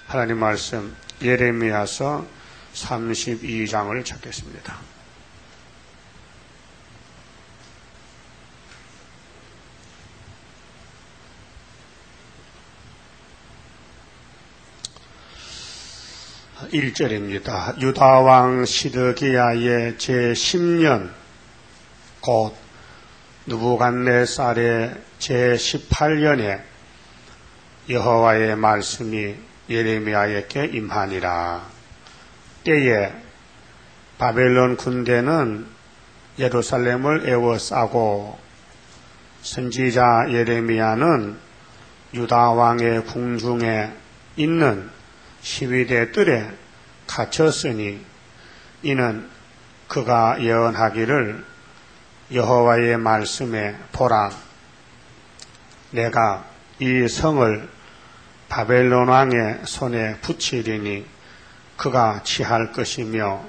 하나님 말씀 예레미야서 32장을 찾겠습니다. (1절입니다) 유다왕 시드기야의 제10년 곧 느부갓네살의 제18년에 여호와의 말씀이 예레미야에게 임하니라. 때에 바벨론 군대는 예루살렘을 에워싸고 선지자 예레미야는 유다 왕의 궁중에 있는 시위대 뜰에 갇혔으니 이는 그가 예언하기를 여호와의 말씀에 보라, 내가 이 성을 바벨론 왕의 손에 붙이리니 그가 취할 것이며,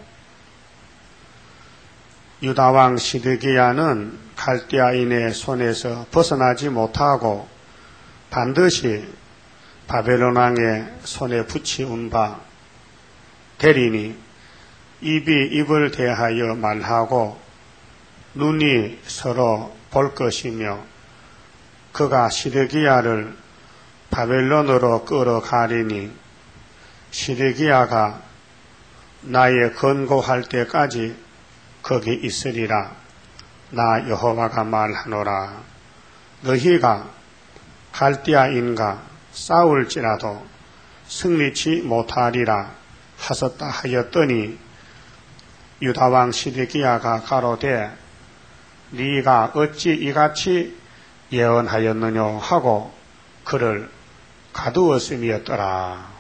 유다 왕 시드기야는 갈대아인의 손에서 벗어나지 못하고 반드시 바벨론 왕의 손에 붙이운 바 되리니 입이 입을 대하여 말하고 눈이 서로 볼 것이며 그가 시드기야를 바벨론으로 끌어가리니 시드기야가 나의 권고할 때까지 거기 있으리라. 나 여호와가 말하노라. 너희가 갈대아인과 싸울지라도 승리치 못하리라 하셨다 하였더니 유다왕 시드기야가 가로되 네가 어찌 이같이 예언하였느냐 하고 그를 가두었음이었더라.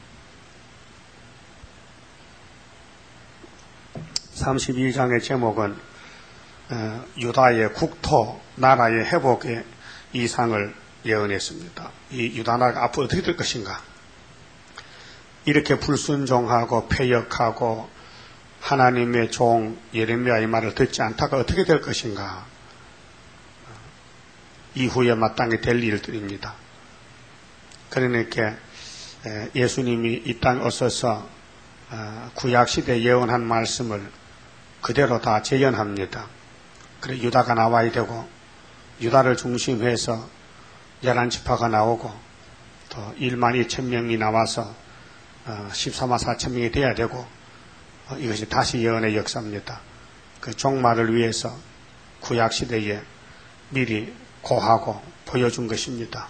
32장의 제목은 유다의 국토, 나라의 회복의 이상을 예언했습니다. 이 유다 나라가 앞으로 어떻게 될 것인가? 이렇게 불순종하고 패역하고 하나님의 종 예레미야의 말을 듣지 않다가 어떻게 될 것인가? 이후에 마땅히 될 일들입니다. 그러니까 예수님이 이 땅에 오셔서 구약시대에 예언한 말씀을 그대로 다 재현합니다. 그래 유다가 나와야 되고 유다를 중심해서 11지파가 나오고 또 1만 2천 명이 나와서 14만 4천 명이 돼야 되고 이것이 다시 예언의 역사입니다. 그 종말을 위해서 구약시대에 미리 고하고 보여준 것입니다.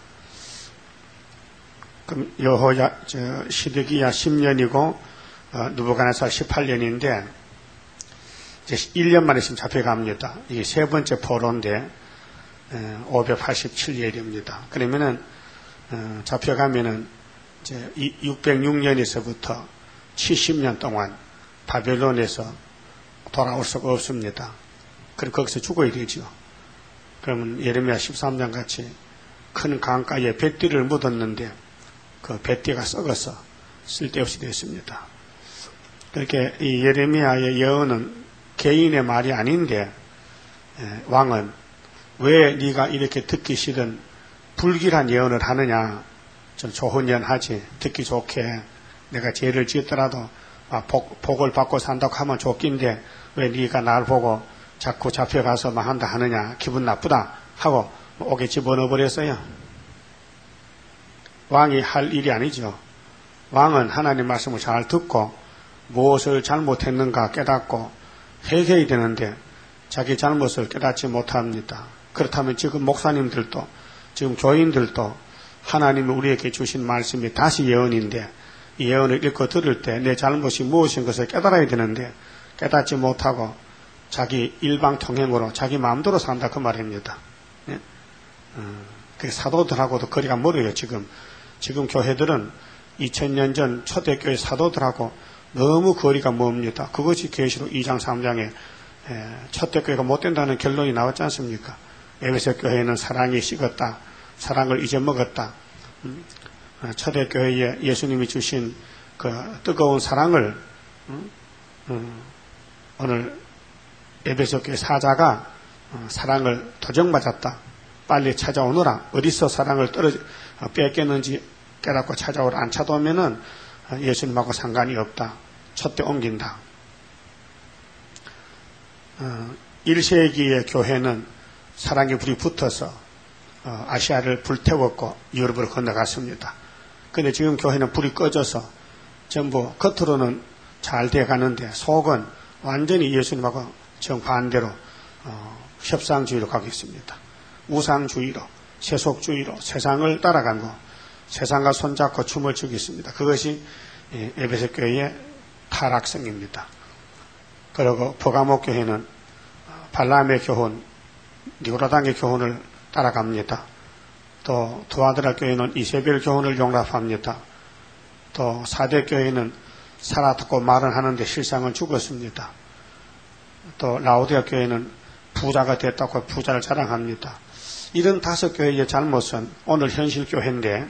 그럼 시드기야 10년이고 느부갓네살 18년인데 이제 1년 만에 지금 잡혀갑니다. 이게 세 번째 포로인데 587일입니다. 그러면은 잡혀가면은 이제 606년에서부터 70년 동안 바벨론에서 돌아올 수가 없습니다. 그럼 거기서 죽어야 되죠. 그러면 예레미야 13장 같이 큰 강가에 뱃띠를 묻었는데 그 뱃띠가 썩어서 쓸데없이 됐습니다. 그렇게 이 예레미야의 예언은 개인의 말이 아닌데 왕은 왜 네가 이렇게 듣기 싫은 불길한 예언을 하느냐? 좀 좋은 예언하지. 듣기 좋게 내가 죄를 지었더라도 복을 받고 산다고 하면 좋긴데 왜 네가 날 보고 자꾸 잡혀가서 막 한다 하느냐? 기분 나쁘다 하고 옥에 집어넣어버렸어요. 왕이 할 일이 아니죠. 왕은 하나님 말씀을 잘 듣고 무엇을 잘못했는가 깨닫고 회개해야 되는데 자기 잘못을 깨닫지 못합니다. 그렇다면 지금 목사님들도 지금 교인들도 하나님이 우리에게 주신 말씀이 다시 예언인데 이 예언을 읽고 들을 때 내 잘못이 무엇인 것을 깨달아야 되는데 깨닫지 못하고 자기 일방통행으로 자기 마음대로 산다 그 말입니다. 네? 그 사도들하고도 거리가 멀어요. 지금 교회들은 2000년 전 초대교회 사도들하고 너무 거리가 멉니다. 그것이 계시록 2장 3장에 초대교회가 못된다는 결론이 나왔지 않습니까? 에베소 교회는 사랑이 식었다. 사랑을 잊어먹었다. 초대교회에 예수님이 주신 그 뜨거운 사랑을 오늘 에베소 교회 사자가 사랑을 도적맞았다. 빨리 찾아오너라. 어디서 사랑을 뺏겼는지 깨닫고 찾아오라. 안 찾아오면은 예수님하고 상관이 없다. 촛대 옮긴다. 1세기의 교회는 사랑의 불이 붙어서 아시아를 불태웠고 유럽으로 건너갔습니다. 근데 지금 교회는 불이 꺼져서 전부 겉으로는 잘 돼가는데 속은 완전히 예수님하고 정반대로 협상주의로 가고 있습니다. 우상주의로, 세속주의로 세상을 따라가고 세상과 손잡고 춤을 추고 있습니다. 그것이 에베소 교회의 타락성입니다. 그리고 버가모 교회는 발람의 교훈, 니고라당의 교훈을 따라갑니다. 또 두아드라 교회는 이세벨 교훈을 용납합니다. 또 사대 교회는 살았고 말은 하는데 실상은 죽었습니다. 또 라오디아 교회는 부자가 됐다고 부자를 자랑합니다. 이런 5교회의 잘못은 오늘 현실 교회인데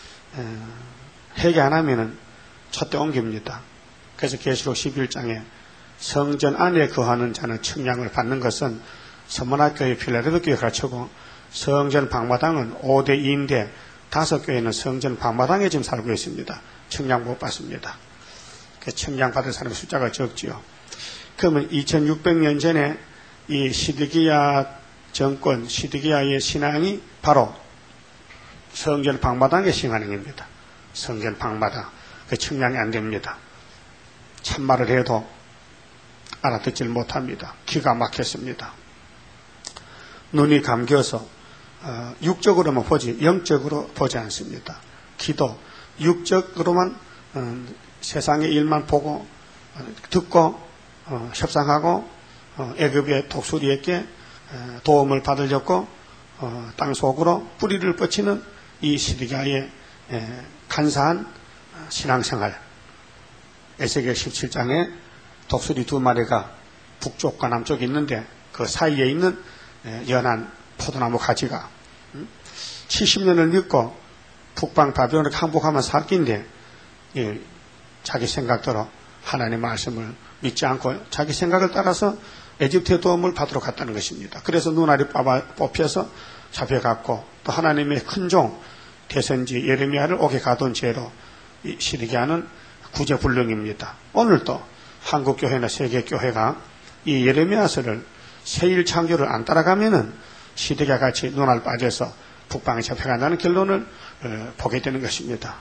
회개 안 하면은 촛대 옮깁니다. 그래서 계시록 11장에 성전 안에 거하는 자는 청량을 받는 것은 서문화교회 필라델피아 교회 가르치고 성전 방마당은 5대 2인데 5교회는 성전 방마당에 지금 살고 있습니다. 청량 못 받습니다. 청량 받을 사람의 숫자가 적지요. 그러면 2600년 전에 이 시드기야 정권, 시드기야의 신앙이 바로 성전 방마당의 신앙입니다. 성전 방마당. 그 청량이 안 됩니다. 참말을 해도 알아듣질 못합니다. 기가 막혔습니다. 눈이 감겨서 육적으로만 보지 영적으로 보지 않습니다. 기도, 육적으로만 세상의 일만 보고 듣고 협상하고 애굽의 독수리에게 도움을 받으려고 땅속으로 뿌리를 뻗치는 이 시드기야의 간사한 신앙생활. 에스겔 17장에 독수리 2마리가 북쪽과 남쪽에 있는데 그 사이에 있는 연한 포도나무 가지가 70년을 믿고 북방 바벨론을 항복하면 살긴데 자기 생각대로 하나님의 말씀을 믿지 않고 자기 생각을 따라서 에집트의 도움을 받으러 갔다는 것입니다. 그래서 눈알이 뽑혀서 잡혀갔고 또 하나님의 큰 종 대선지 예레미야를 옥에 가둔 죄로 시드기야는 구제불능입니다. 오늘도 한국교회나 세계교회가 이 예레미야서를 세일 창조를 안 따라가면은 시드기야 같이 눈알 빠져서 북방에 잡혀간다는 결론을 보게 되는 것입니다.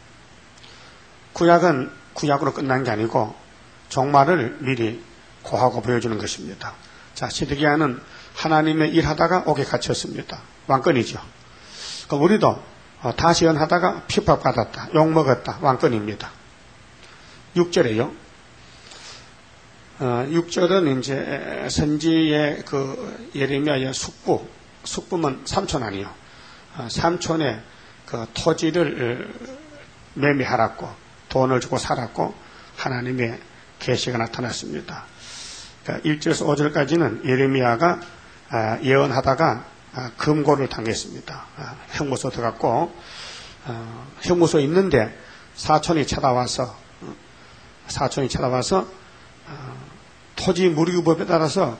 구약은 구약으로 끝난 게 아니고 종말을 미리 고하고 보여주는 것입니다. 자, 시드기야는 하나님의 일하다가 옥에 갇혔습니다. 왕권이죠. 그럼 우리도 다시 연하다가 핍박받았다, 욕먹었다, 왕권입니다. 6절에요. 6절은 이제 선지의 그 예레미야의 숙부면 삼촌 아니요. 삼촌의 그 토지를 매매하라고 돈을 주고 살았고 하나님의 계시가 나타났습니다. 1절에서 5절까지는 예레미야가 예언하다가 금고를 당했습니다. 형무소 들어갔고 형무소에 있는데 사촌이 찾아와서 토지 무리구법에 따라서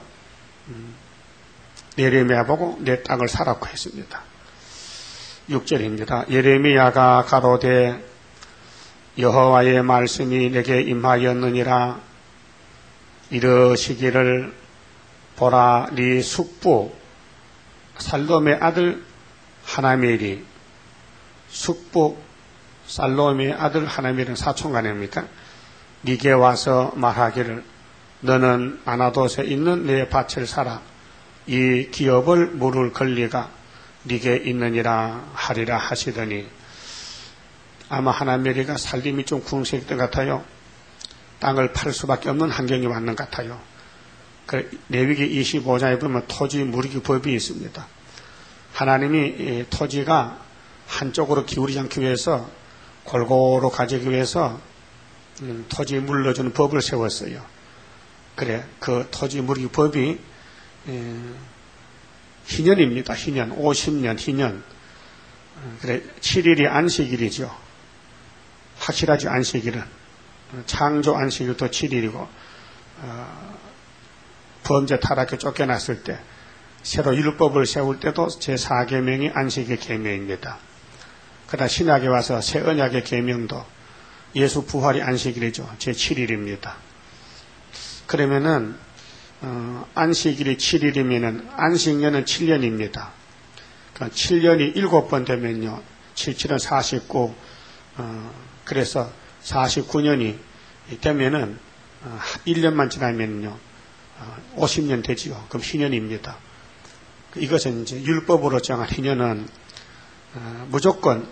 예레미야 보고 내 땅을 사라고 했습니다. 6절입니다. 예레미야가 가로되 여호와의 말씀이 내게 임하였느니라. 이르시기를 보라, 네 숙부 살롬의 아들 하나멜이, 숙부 살롬의 아들 하나멜은 사촌간입니까? 네게 와서 말하기를 너는 아나돗에 있는 내 밭을 사라. 이 기업을 물을 권리가 네게 있느니라 하리라 하시더니, 아마 하나멜이가 살림이 좀 궁색했던 것 같아요. 땅을 팔 수밖에 없는 환경이 왔는 것 같아요. 레위기 25장에 보면 토지 무리기 법이 있습니다. 하나님이 토지가 한쪽으로 기울이지 않기 위해서 골고루 가지기 위해서 토지 물러주는 법을 세웠어요. 그래, 그 토지 무리기 법이 희년입니다. 희년, 50년 희년. 그래, 7일이 안식일이죠. 확실하지, 안식일은. 창조 안식일도 7일이고 범죄 타락에 쫓겨났을 때 새로 율법을 세울 때도 제4계명이 안식일 계명입니다. 그다음 신약에 와서 새 언약의 계명도 예수 부활이 안식일이죠. 제7일입니다. 그러면은 안식일이 7일이면은 안식년은 7년입니다. 그러니까 7년이 7번 되면요. 7, 7은 49, 그래서 49년이 되면은 1년만 지나면요. 50년 되지요. 그럼 희년입니다. 이것은 이제 율법으로 정한 희년은 무조건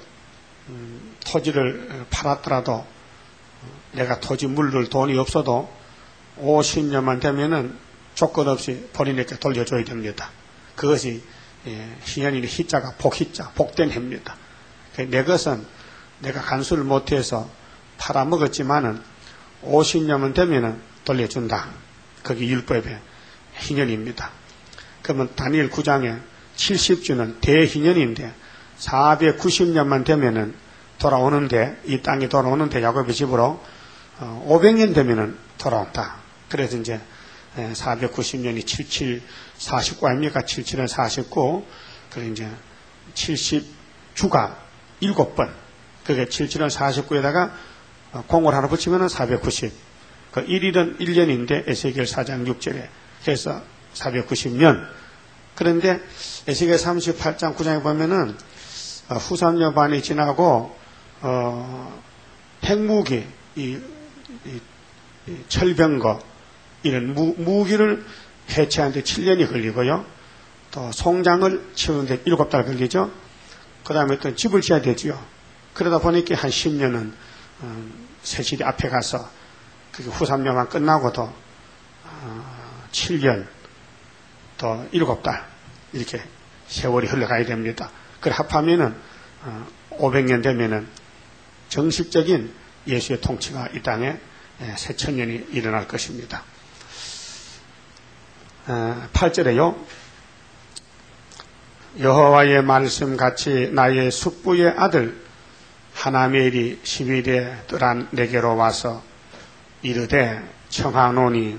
토지를 팔았더라도 내가 토지 물을 돈이 없어도 50년만 되면은 조건 없이 본인에게 돌려줘야 됩니다. 그것이 희년이 희자가 복희자, 복된 해입니다. 내 것은 내가 간수를 못해서 팔아먹었지만은 50년만 되면은 돌려준다. 그게 율법의 희년입니다. 그러면 다니엘 9장에 70주는 대희년인데 490년만 되면은 돌아오는데, 이 땅이 돌아오는데 야곱의 집으로 500년 되면은 돌아온다. 그래서 이제 490년이 77, 49 아닙니까? 77은 49. 그래서 이제 70주가 7번. 그게 77은 49에다가 공을 하나 붙이면은 490. 그 1일은 1년인데 에스겔 4장 6절에. 그래서 490년. 그런데 에스겔 38장 9장에 보면은 후삼년 반이 지나고 핵무기, 이 철병거 이런 무기를 해체하는데 7년이 걸리고요. 또 송장을 치우는데 7달 걸리죠. 그 다음에 또 집을 지어야 되지요. 그러다 보니까 한 10년은 세실이 앞에 가서 그게 후삼년만 끝나고도 7년 또 7달 이렇게 세월이 흘러가야 됩니다. 그래 합하면은 500년 되면은 정식적인 예수의 통치가 이 땅에 새천년이 일어날 것입니다. 8절에요. 여호와의 말씀같이 나의 숙부의 아들 하나멜이 10일에 뜰한 내게로 와서 이르되 청하노니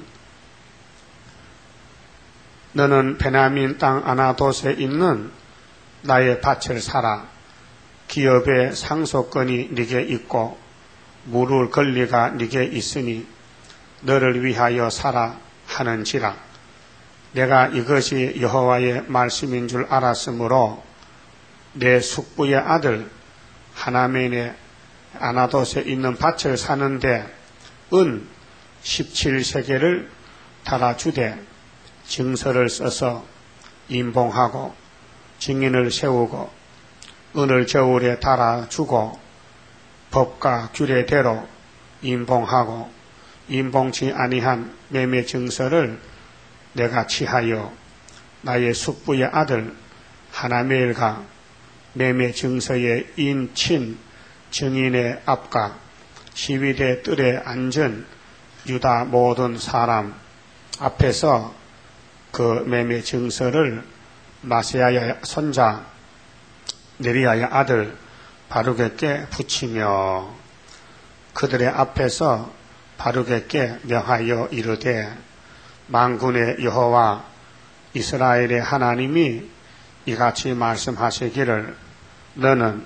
너는 베냐민 땅 아나돗에 있는 나의 밭을 사라. 기업의 상속권이 네게 있고 물을 권리가 네게 있으니 너를 위하여 사라 하는지라. 내가 이것이 여호와의 말씀인 줄 알았으므로 내 숙부의 아들 하나멜의 아나돗에 있는 밭을 사는데 은 17세겔을 달아주되 증서를 써서 임봉하고 증인을 세우고 은을 저울에 달아주고 법과 규례대로 임봉하고 임봉치 아니한 매매 증서를 내가 취하여 나의 숙부의 아들 하나멜과 매매 증서의 인친 증인의 앞과 시위대 뜰에 앉은 유다 모든 사람 앞에서 그 매매 증서를 마세야의 손자 네리야의 아들 바룩에게 붙이며 그들의 앞에서 바룩에게 명하여 이르되 만군의 여호와 이스라엘의 하나님이 이같이 말씀하시기를 너는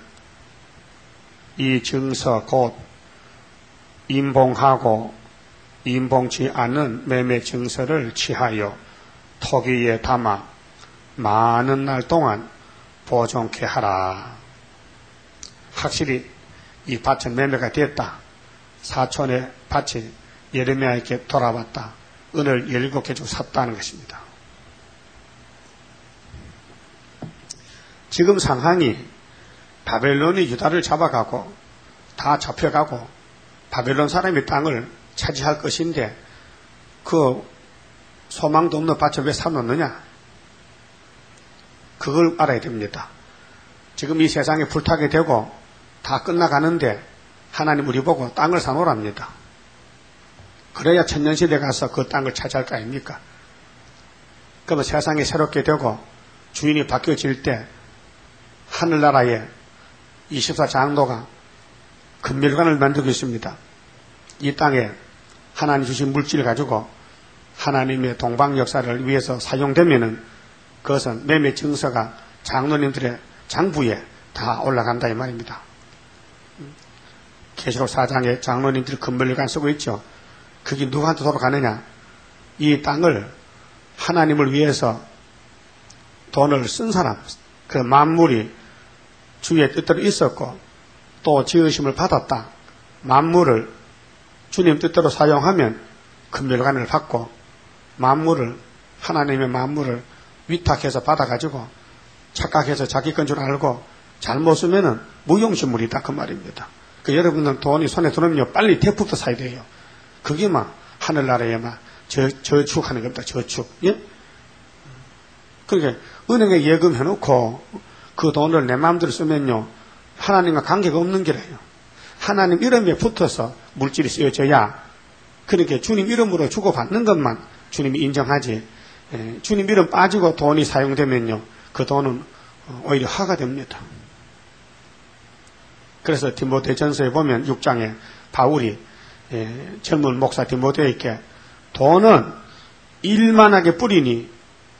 이 증서 곧 임봉하고 임봉치 않은 매매 증서를 취하여 토기에 담아 많은 날 동안 보존케 하라. 확실히 이 밭은 매매가 됐다. 사촌의 밭이 예레미야에게 돌아왔다. 은을 17개 주고 샀다는 것입니다. 지금 상황이 바벨론이 유다를 잡아가고 다 잡혀가고 바벨론 사람이 땅을 차지할 것인데 그 소망도 없는 밭을 왜 사놓느냐? 그걸 알아야 됩니다. 지금 이 세상에 불타게 되고 다 끝나가는데 하나님 우리 보고 땅을 사놓으랍니다. 그래야 천년시대 가서 그 땅을 차지할 거 아닙니까? 그러면 세상이 새롭게 되고 주인이 바뀌어질 때 하늘나라에 24장로가 금멸관을 만들고 있습니다. 이 땅에 하나님 주신 물질을 가지고 하나님의 동방 역사를 위해서 사용되면은 그것은 매매 증서가 장로님들의 장부에 다 올라간다 이 말입니다. 계시록 4장에 장로님들이 금벌리관 쓰고 있죠. 그게 누구한테 돌아가느냐? 이 땅을 하나님을 위해서 돈을 쓴 사람, 그 만물이 주의 뜻대로 있었고 또 지으심을 받았다. 만물을 주님 뜻대로 사용하면 금멸관을 받고 만물을 하나님의 만물을 위탁해서 받아가지고 착각해서 자기 건 줄 알고 잘못 쓰면은 무용신물이다 그 말입니다. 그 여러분들 돈이 손에 들어오면 빨리 대품도 사야 돼요. 그게 막 하늘나라에 막 저축하는 겁니다. 저축. 예? 그러니까 은행에 예금해놓고 그 돈을 내 마음대로 쓰면요 하나님과 관계가 없는 게라요. 하나님 이름에 붙어서 물질이 쓰여져야 그렇게 주님 이름으로 주고받는 것만 주님이 인정하지. 주님 이름 빠지고 돈이 사용되면요 그 돈은 오히려 화가 됩니다. 그래서 디모데전서에 보면 6장에 바울이 젊은 목사 디모데에게 돈은 일만하게 뿌리니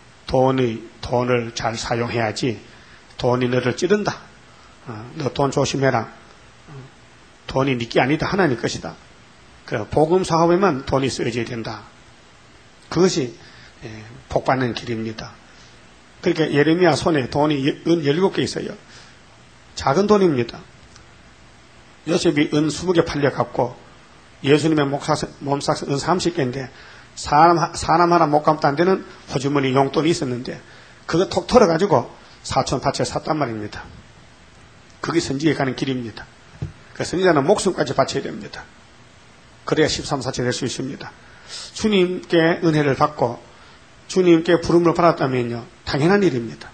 돈을 잘 사용해야지 돈이 너를 찌른다. 너 돈 조심해라. 돈이 네게 아니다. 하나님 것이다. 그래서 복음 사업에만 돈이 쓰여져야 된다. 그것이 복받는 길입니다. 그러니까 예레미야 손에 돈이 은 17개 있어요. 작은 돈입니다. 요셉이 은 20개 팔려갖고 예수님의 몸삭 은 30개인데 사람 하나 못 감도 안 되는 호주머니 용돈이 있었는데 그거 톡 털어가지고 사촌밭에 샀단 말입니다. 그게 선지에 가는 길입니다. 그 선지자는 목숨까지 바쳐야 됩니다. 그래야 13사체 될 수 있습니다. 주님께 은혜를 받고 주님께 부름을 받았다면요 당연한 일입니다.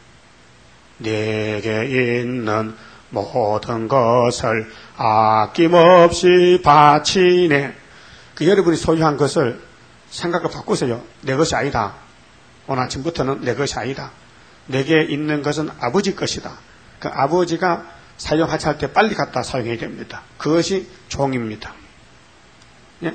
내게 있는 모든 것을 아낌없이 바치네. 그 여러분이 소유한 것을 생각을 바꾸세요. 내 것이 아니다. 오늘 아침부터는 내 것이 아니다. 내게 있는 것은 아버지 것이다. 그 아버지가 사용하자 할 때 빨리 갖다 사용해야 됩니다. 그것이 종입니다. 예?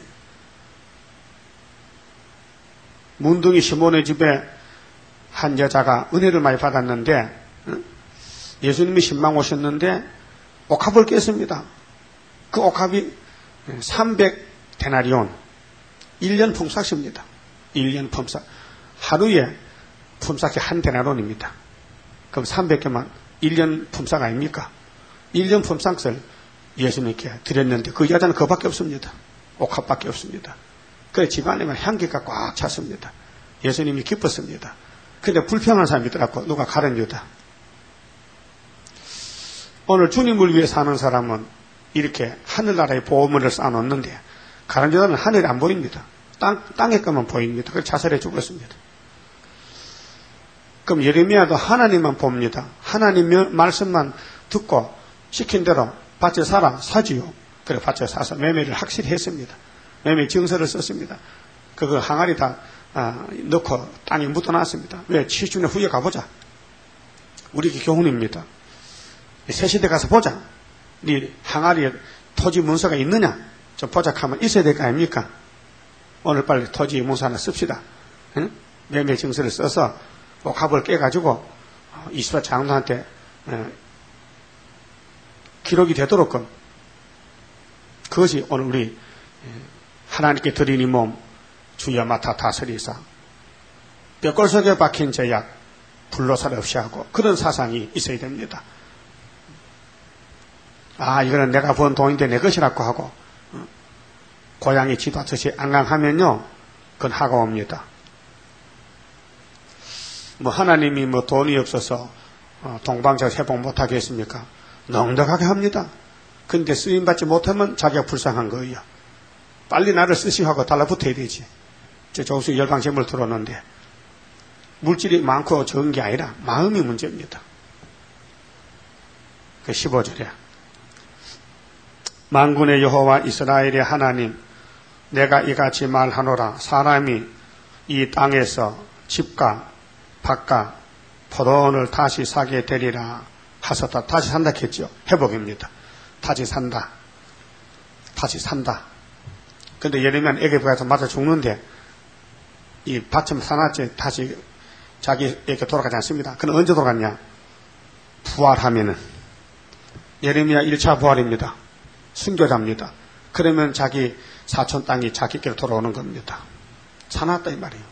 문둥이 시몬의 집에 한 여자가 은혜를 많이 받았는데 예수님이 신방 오셨는데 옥합을 깼습니다. 그 옥합이 300데나리온 1년 품삯입니다. 1년 품삯. 하루에 품삯이 한 데나리온입니다. 그럼 300개만 1년 품삯 아닙니까? 1년 품삯을 예수님께 드렸는데 그 여자는 그밖에 없습니다. 옥합밖에 없습니다. 그래 집안에만 향기가 꽉 찼습니다. 예수님이 기뻤습니다. 근데 불평한 사람이 있더라고. 누가 가룟유다. 오늘 주님을 위해 사는 사람은 이렇게 하늘나라에 보물을 쌓아놓는데 가룟유다는 하늘이 안 보입니다. 땅에 것만 보입니다. 그래서 자살해 죽었습니다. 그럼 예레미야도 하나님만 봅니다. 하나님 말씀만 듣고 시킨 대로 밭에 사지요. 그래 밭에 사서 매매를 확실히 했습니다. 매매 증서를 썼습니다. 그거 항아리 다 넣고 땅에 묻어놨습니다. 왜? 7주년 후에 가보자. 우리 교훈입니다. 새시대 가서 보자. 네 항아리에 토지 문서가 있느냐? 좀 보자 하면 있어야 될 거 아닙니까? 오늘 빨리 토지 문서 하나 씁시다. 응? 매매 증서를 써서 옥합을 깨가지고 이스라 장로한테 기록이 되도록 그것이 오늘 우리 하나님께 드린 이 몸 주여 맡아 다스리사 뼈골 속에 박힌 제약 불로살 없이 하고 그런 사상이 있어야 됩니다. 이거는 내가 번 돈인데 내 것이라고 하고 고양이 쥐다듯이 앙앙하면요 그건 하가 옵니다. 하나님이 돈이 없어서 동방자 회복 못하겠습니까? 넉넉하게 합니다. 근데 쓰임받지 못하면 자기가 불쌍한 거예요. 빨리 나를 쓰시오 하고 달라붙어야 되지. 저 조수 열방제물 들어오는데 물질이 많고 적은 게 아니라 마음이 문제입니다. 그 15절에 만군의 여호와 이스라엘의 하나님 내가 이같이 말하노라 사람이 이 땅에서 집과 밭과 포도원을 다시 사게 되리라 하셨다. 다시 산다 했죠. 회복입니다. 다시 산다. 근데 예레미야는 애굽에 가서 맞아 죽는데 이 밭을 사놨지 다시 자기에게 돌아가지 않습니다. 그는 언제 돌아갔냐? 부활하면은 예레미야 1차 부활입니다. 순교자입니다. 그러면 자기 사촌 땅이 자기께로 돌아오는 겁니다. 사놨다 이 말이에요.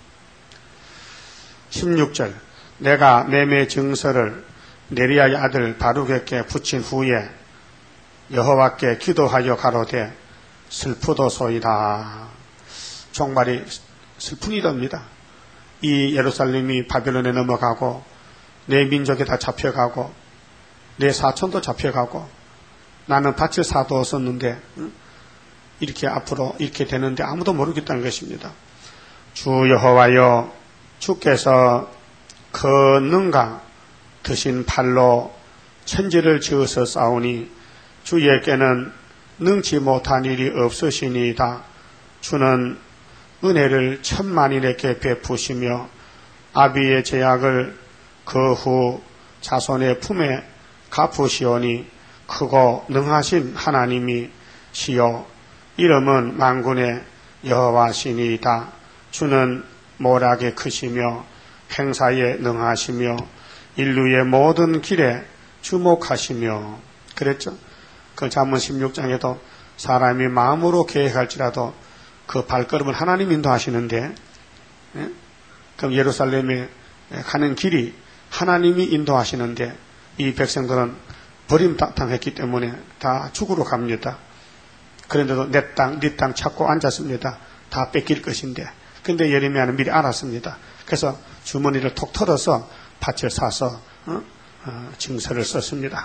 16절 내가 매매 증서를 네리야의 아들 바룩에게 붙인 후에 여호와께 기도하여 가로되 슬프도소이다. 종말이 슬픈이답니다. 이 예루살렘이 바벨론에 넘어가고 내 민족이 다 잡혀가고 내 사촌도 잡혀가고 나는 바칠 사도 없었는데 이렇게 앞으로 이렇게 되는데 아무도 모르겠다는 것입니다. 주 여호와여 주께서 권능과 드신 팔로 천지를 지어서 싸우니 주에게는 능치 못한 일이 없으시니이다. 주는 은혜를 천만인에게 베푸시며 아비의 제약을 그 후 자손의 품에 갚으시오니 크고 능하신 하나님이 시요 이름은 만군의 여호와시니이다. 주는 모락에 크시며 행사에 능하시며 인류의 모든 길에 주목하시며 그랬죠. 그 잠언 16장에도 사람이 마음으로 계획할지라도 그 발걸음을 하나님 인도하시는데 그럼 예루살렘에 가는 길이 하나님이 인도하시는데 이 백성들은 버림당했기 때문에 다 죽으러 갑니다. 그런데도 내 땅, 네 땅 찾고 앉았습니다. 다 뺏길 것인데. 근데 예레미야는 미리 알았습니다. 그래서 주머니를 톡 털어서 밭을 사서 증서를 썼습니다.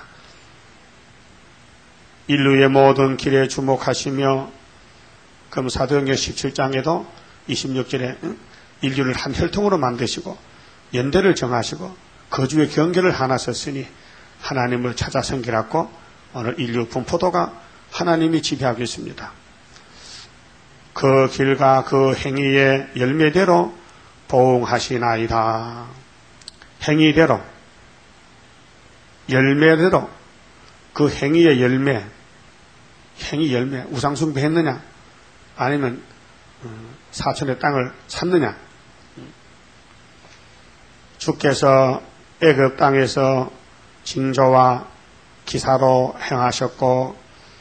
인류의 모든 길에 주목하시며 그럼 사도행전 17장에도 26절에 인류를 한 혈통으로 만드시고 연대를 정하시고 거주의 경계를 하나 썼으니 하나님을 찾아 섬기라고 오늘 인류 분포도가 하나님이 지배하고 있습니다. 그 길과 그 행위의 열매대로 보응하시나이다. 행위대로 열매대로 그 행위의 열매 행위 열매 우상숭배 했느냐 아니면 사촌의 땅을 샀느냐. 주께서 애굽 땅에서 징조와 기사로 행하셨고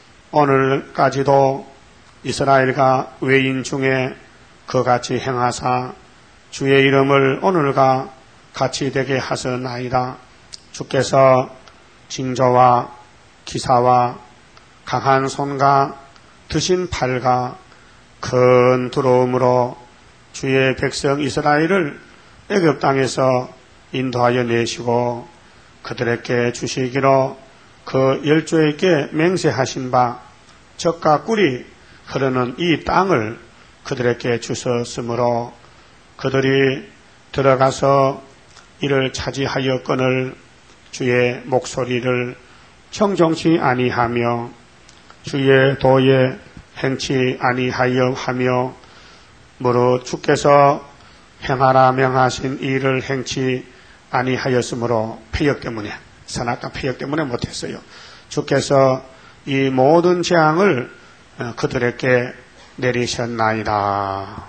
오늘까지도 이스라엘과 외인 중에 그같이 행하사 주의 이름을 오늘과 같이 되게 하셨나이다. 주께서 징조와 기사와 강한 손과 드신 팔과 큰 두려움으로 주의 백성 이스라엘을 애굽 땅에서 인도하여 내시고 그들에게 주시기로 그 열조에게 맹세하신 바 젖과 꿀이 흐르는 이 땅을 그들에게 주셨으므로 그들이 들어가서 이를 차지하였거늘 주의 목소리를 청정치 아니하며 주의 도에 행치 아니하여 하며 무릇 주께서 행하라 명하신 일을 행치 아니하였으므로 패역 때문에 선악과 패역 때문에 못했어요. 주께서 이 모든 재앙을 그들에게 내리셨나이다.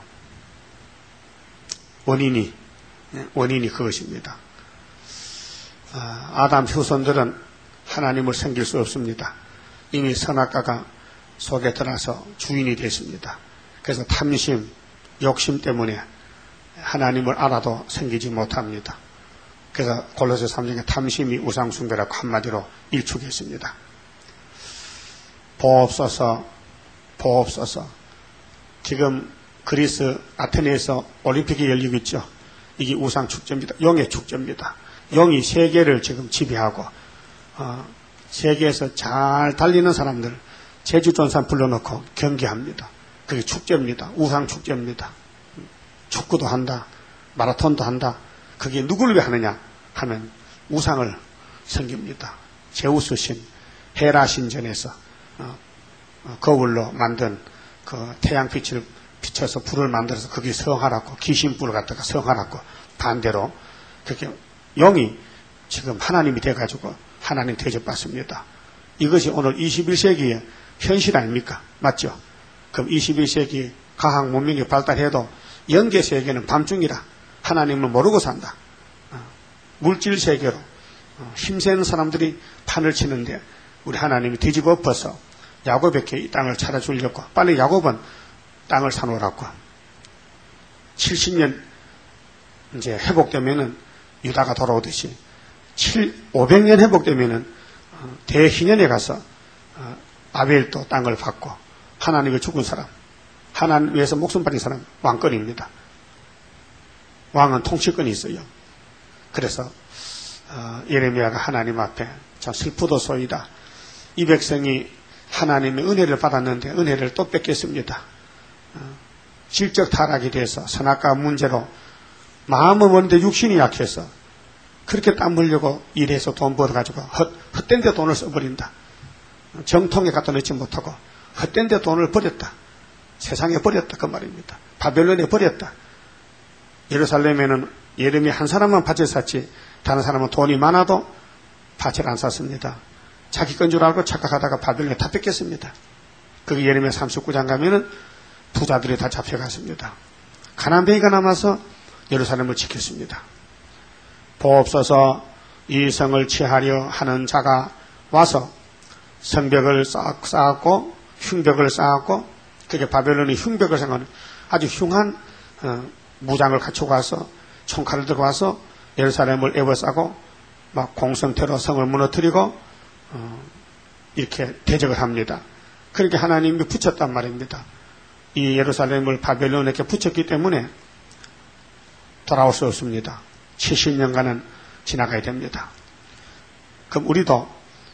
원인이 그것입니다. 아담 후손들은 하나님을 섬길 수 없습니다. 이미 선악과가 속에 들어서 주인이 됐습니다. 그래서 탐심, 욕심 때문에 하나님을 알아도 섬기지 못합니다. 그래서 골로새 3장에 탐심이 우상숭배라고 한마디로 일축했습니다. 보옵소서. 지금 그리스 아테네에서 올림픽이 열리고 있죠. 이게 우상축제입니다. 용의 축제입니다. 용이 세계를 지금 지배하고 세계에서 잘 달리는 사람들 제주전산 불러놓고 경기합니다. 그게 축제입니다. 우상축제입니다. 축구도 한다. 마라톤도 한다. 그게 누구를 위해 하느냐 하면 우상을 섬깁니다. 제우스 신, 헤라 신전에서 거울로 만든 그 태양빛을 비춰서 불을 만들어서 그게 성하라고 귀신불을 갖다가 성하라고 반대로 그렇게 영이 지금 하나님이 돼가지고 하나님 대접받습니다. 이것이 오늘 21세기의 현실 아닙니까? 맞죠? 그럼 21세기 과학 문명이 발달해도 영계 세계는 밤중이라 하나님을 모르고 산다. 물질 세계로 힘센 사람들이 판을 치는데 우리 하나님이 뒤집어 엎어서 야곱에게 이 땅을 찾아주려고 빨리 야곱은 땅을 사놓으라고. 70년 이제 회복되면은 유다가 돌아오듯이 500년 회복되면은 대희년에 가서 아벨도 땅을 받고 하나님의 죽은 사람, 하나님 위해서 목숨 바친 사람 왕권입니다. 왕은 통치권이 있어요. 그래서 예레미야가 하나님 앞에 참 슬프도소이다. 이 백성이 하나님의 은혜를 받았는데 은혜를 또 뺏겼습니다. 질적 타락이 돼서 선악과 문제로 마음은 먼데 육신이 약해서 그렇게 땀 흘려고 일해서 돈 벌어가지고 헛된 데 돈을 써버린다. 정통에 갖다 넣지 못하고 헛된 데 돈을 버렸다. 세상에 버렸다 그 말입니다. 바벨론에 버렸다. 예루살렘에는 예레미야 한 사람만 밭을 샀지 다른 사람은 돈이 많아도 밭을 안 샀습니다. 자기 건 줄 알고 착각하다가 바벨론에 다 뺏겼습니다. 그 예레미야 39장 가면은 부자들이 다 잡혀갔습니다. 가난뱅이가 남아서 예루살렘을 지켰습니다. 보옵소서 이 성을 취하려 하는 자가 와서 성벽을 쌓았고 흉벽을 쌓았고 그게 바벨론이 흉벽을 생각하는 아주 흉한 무장을 갖추고 와서 총칼을 들고 와서 예루살렘을 에워싸고 막 공성태로 성을 무너뜨리고 이렇게 대적을 합니다. 그렇게 하나님이 붙였단 말입니다. 이 예루살렘을 바벨론에게 붙였기 때문에 돌아올 수 없습니다. 70년간은 지나가야 됩니다. 그럼 우리도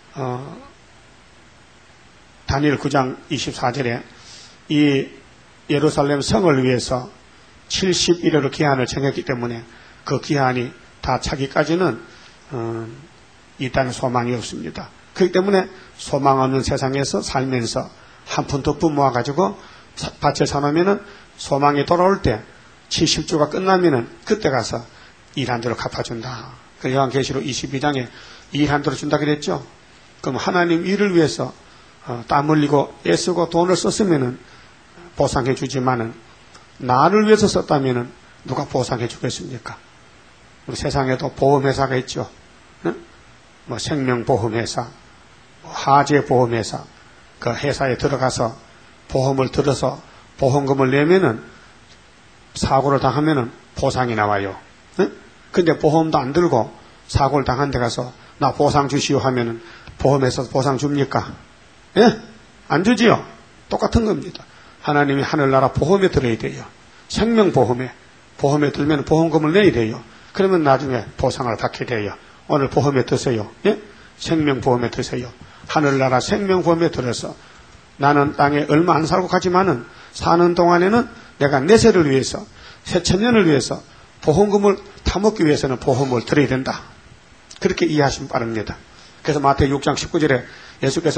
다니엘 9장 24절에 이 예루살렘 성을 위해서 71일의 기한을 정했기 때문에 그 기한이 다 차기까지는 이 땅에 소망이 없습니다. 그렇기 때문에 소망 없는 세상에서 살면서 한 푼 더 모아가지고 밭을 사놓으면은 소망이 돌아올 때 70주가 끝나면은 그때 가서 일한 대로 갚아준다. 그 요한계시록 22장에 일한 대로 준다 그랬죠. 그럼 하나님 일을 위해서 땀 흘리고 애쓰고 돈을 썼으면은 보상해 주지만은 나를 위해서 썼다면은 누가 보상해 주겠습니까? 우리 세상에도 보험회사가 있죠. 응? 뭐 생명보험회사, 화재보험회사, 그 회사에 들어가서 보험을 들어서 보험금을 내면은 사고를 당하면은 보상이 나와요. 응? 근데 보험도 안 들고 사고를 당한 데 가서 나 보상 주시오 하면은 보험회사 보상 줍니까? 예? 안 주지요? 똑같은 겁니다. 하나님이 하늘나라 보험에 들어야 돼요. 생명보험에 들면 보험금을 내야 돼요. 그러면 나중에 보상을 받게 돼요. 오늘 보험에 드세요. 예? 생명보험에 드세요. 하늘나라 생명보험에 들어서 나는 땅에 얼마 안 살고 가지만은 사는 동안에는 내가 내세를 위해서 새천년을 위해서 보험금을 타먹기 위해서는 보험을 들어야 된다. 그렇게 이해하시면 바랍니다. 그래서 마태복음 6장 19절에 예수께서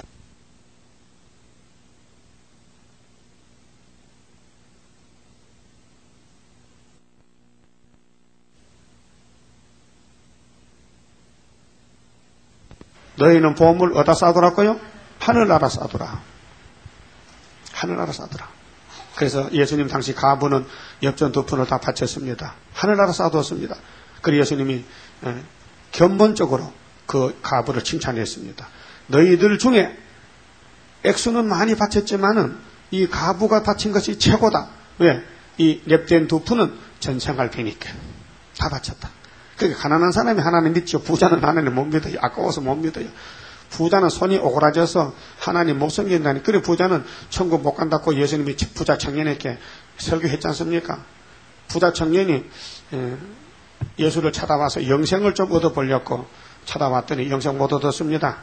너희는 보험을 어디다 싸두라고요? 하늘나라 싸두라. 하늘나라 싸두라. 그래서 예수님 당시 가부는 엽전 2푼을 다 바쳤습니다. 하늘나라 싸두었습니다. 그리고 예수님이 견본적으로 그 가부를 칭찬했습니다. 너희들 중에 액수는 많이 바쳤지만은 이 가부가 바친 것이 최고다. 왜? 이 랩된 2푼은 전생할 배니까 다 바쳤다. 그러니까 가난한 사람이 하나님 믿죠. 부자는 하나님 못 믿어요. 아까워서 못 믿어요. 부자는 손이 오그라져서 하나님 못 섬긴다니. 그래 부자는 천국 못 간다고 예수님이 부자 청년에게 설교했지 않습니까? 부자 청년이 예수를 찾아와서 영생을 좀 얻어보려고 찾아왔더니 영생 못 얻었습니다.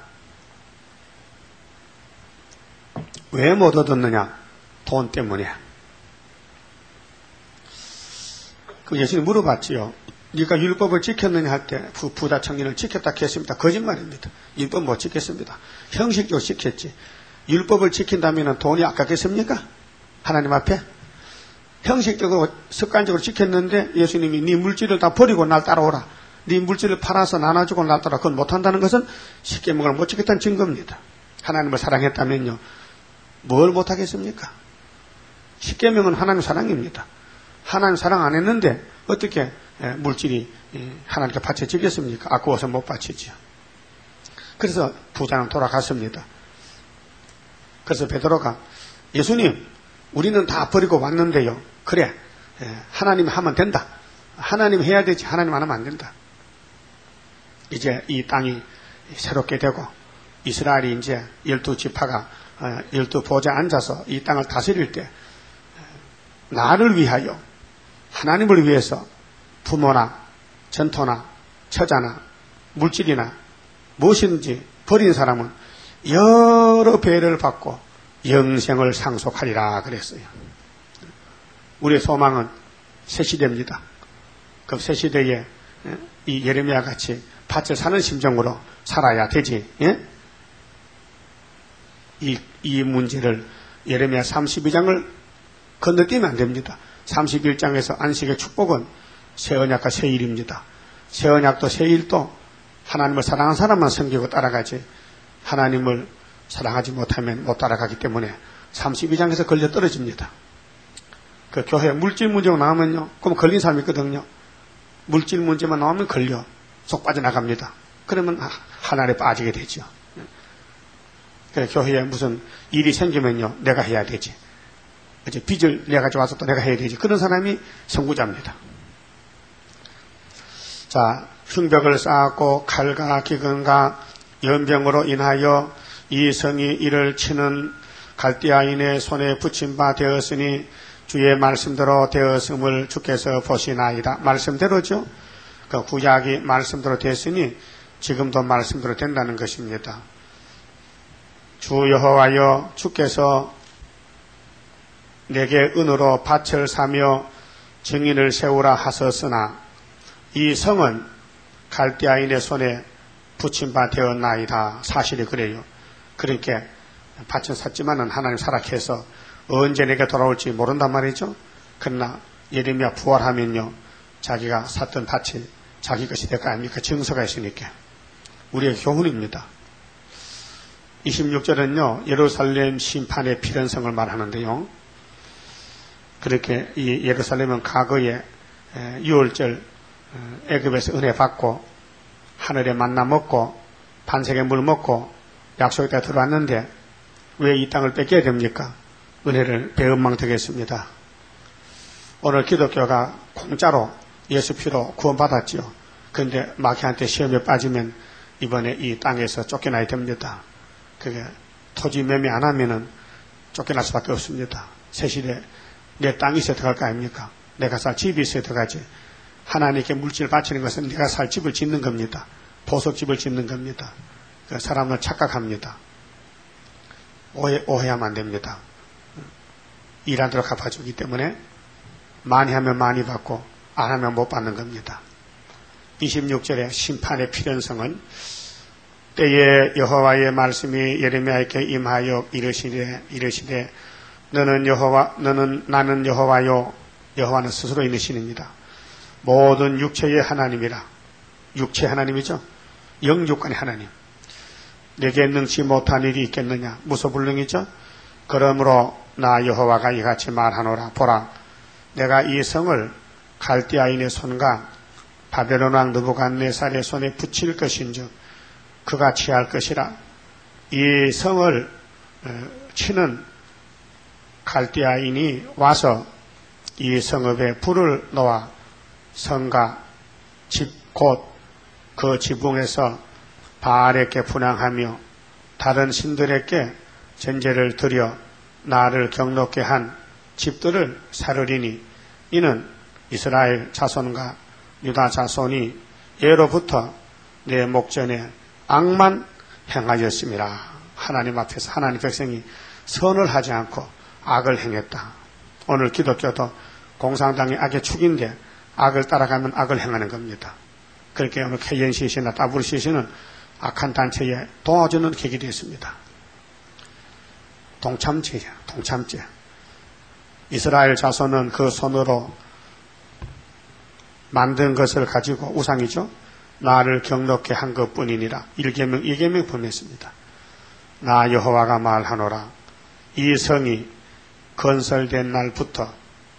왜 못 얻었느냐? 돈 때문에. 그 예수님이 물어봤지요. 네가 율법을 지켰느냐 할 때 부자 청년을 지켰다 했습니다. 거짓말입니다. 율법 못 지켰습니다. 형식적으로 지켰지. 율법을 지킨다면 돈이 아깝겠습니까? 하나님 앞에? 형식적으로 습관적으로 지켰는데 예수님이 네 물질을 다 버리고 날 따라오라. 네 물질을 팔아서 나눠주고 날 따라 그건 못한다는 것은 십계명을 못 지켰다는 증거입니다. 하나님을 사랑했다면요. 뭘 못하겠습니까? 십계명은 하나님 사랑입니다. 하나님 사랑 안 했는데 어떻게 물질이 하나님께 바쳐지겠습니까? 아까워서 못 바치죠. 그래서 부자는 돌아갔습니다. 그래서 베드로가 예수님, 우리는 다 버리고 왔는데요. 그래, 하나님이 하면 된다. 하나님 해야 되지. 하나님 안 하면 안 된다. 이제 이 땅이 새롭게 되고 이스라엘이 이제 12지파가 12보좌에 앉아서 이 땅을 다스릴 때 나를 위하여, 하나님을 위해서 부모나 전토나 처자나 물질이나 무엇이든지 버린 사람은 여러 배를 받고 영생을 상속하리라 그랬어요. 우리의 소망은 새 시대입니다. 그 새 시대에 이 예레미야 같이 밭을 사는 심정으로 살아야 되지. 예? 이 문제를 예레미야 32장을 건너뛰면 안 됩니다. 31장에서 안식의 축복은 새 언약과 새 일입니다. 새 언약도 새 일도 하나님을 사랑하는 사람만 섬기고 따라가지, 하나님을 사랑하지 못하면 못 따라가기 때문에 32장에서 걸려 떨어집니다. 그 교회 물질 문제가 나오면요, 그럼 걸린 사람이 있거든요. 물질 문제만 나오면 걸려 속 빠져나갑니다. 그러면 하나님에 빠지게 되죠. 교회에 무슨 일이 생기면요, 내가 해야 되지. 이제 빚을 내가 가져와서 또 내가 해야 되지. 그런 사람이 선구자입니다. 자, 흉벽을 쌓았고 칼과 기근과 연병으로 인하여 이 성이 이를 치는 갈대아인의 손에 붙임 바 되었으니 주의 말씀대로 되었음을 주께서 보시나이다. 말씀대로죠. 그 구약이 말씀대로 됐으니 지금도 말씀대로 된다는 것입니다. 주 여호와여, 주께서 내게 은으로 밭을 사며 증인을 세우라 하셨으나 이 성은 갈대아인의 손에 붙임 바 되었나이다. 사실이 그래요. 그러니까 밭은 샀지만은 하나님 사락해서 언제 내게 돌아올지 모른단 말이죠. 그러나 예레미야 부활하면요, 자기가 샀던 밭이 자기 것이 될 거 아닙니까? 증서가 있으니까. 우리의 교훈입니다. 26절은요, 예루살렘 심판의 필연성을 말하는데요. 그렇게 이 예루살렘은 과거에 6월절 애굽에서 은혜 받고 하늘의 만나 먹고 반석의 물 먹고 약속의 땅에 들어왔는데 왜 이 땅을 뺏겨야 됩니까? 은혜를 배은망덕했습니다. 오늘 기독교가 공짜로 예수 피로 구원받았죠. 그런데 마귀한테 시험에 빠지면 이번에 이 땅에서 쫓겨나야 됩니다. 그게 토지 매매 안 하면은 쫓겨날 수밖에 없습니다. 새시대 내 땅이 있어야 들어갈 거 아닙니까? 내가 살 집이 있어야 들어가지. 하나님께 물질을 바치는 것은 내가 살 집을 짓는 겁니다. 보석집을 짓는 겁니다. 그 사람을 착각합니다. 오해하면 안 됩니다. 일하도록 갚아주기 때문에 많이 하면 많이 받고 안 하면 못 받는 겁니다. 26절의 심판의 필연성은 때에 여호와의 말씀이 예레미야에게 임하여 이르시되 나는 여호와요. 여호와는 스스로 있는 신입니다. 모든 육체의 하나님이라. 육체 하나님이죠. 영육간의 하나님. 내게 능치 못한 일이 있겠느냐. 무소불능이죠. 그러므로 나 여호와가 이같이 말하노라. 보라, 내가 이 성을 갈대아인의 손과 바벨론 왕 느부갓네살의 손에 붙일 것인즉 그가 취할 것이라. 이 성을 치는 갈대아인이 와서 이 성읍에 불을 놓아 성과 집 곧 그 지붕에서 바알에게 분향하며 다른 신들에게 전제를 드려 나를 경록게 한 집들을 사르리니 이는 이스라엘 자손과 유다 자손이 예로부터 내 목전에 악만 행하였음이라. 하나님 앞에서 하나님 백성이 선을 하지 않고 악을 행했다. 오늘 기독교도 공산당이 악의 축인데 악을 따라가면 악을 행하는 겁니다. 그렇게 오늘 KNCC나 WCC는 악한 단체에 도와주는 계기 되었습니다. 동참죄야, 동참죄. 이스라엘 자손은 그 손으로 만든 것을 가지고 우상이죠. 나를 경록케 한 것뿐이니라. 1계명, 2계명 범했습니다. 나 여호와가 말하노라. 이 성이 건설된 날부터